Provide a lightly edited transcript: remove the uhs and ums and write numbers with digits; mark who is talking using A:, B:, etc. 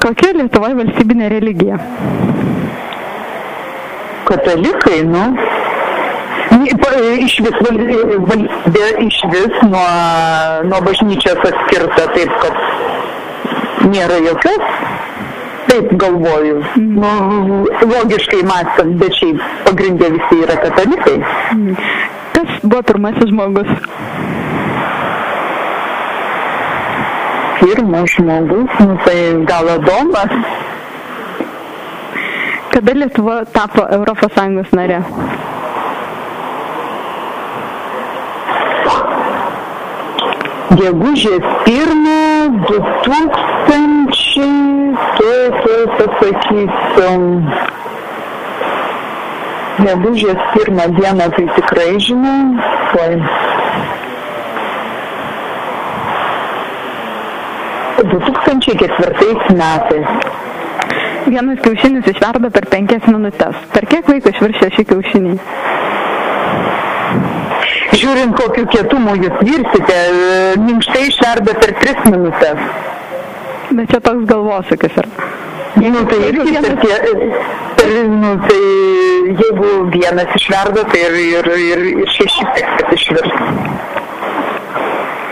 A: Kokia Lietuvoje valstybinė religija?
B: Katalikai, nu. Iš vis nuo bažnyčios atskirta, taip kad nėra jokios, taip galvoju. Nu, logiškai mąstant, bet šiaip pagrindė visi yra katalikai.
A: Kas buvo pirmasis žmogus?
B: Pirmas žmogus, nu tai gal Adomas.
A: Kada Lietuva tapo ES narė?
B: Gegužės 1, 2000, pasakysim. Gegužės 1 dieną tai tikrai žinau. 2004 metais.
A: Vienas kiaušinis išverda per 5 minutes. Per kiek laiko išviršė šį kiaušinį?
B: Žiūrint, kokiu kietumu jūs virsite, minkštai išverda per 3 minutes.
A: Bet čia toks galvosūkis yra.
B: Nu, tai jeigu vienas išverda, tai ir 6 išvirs.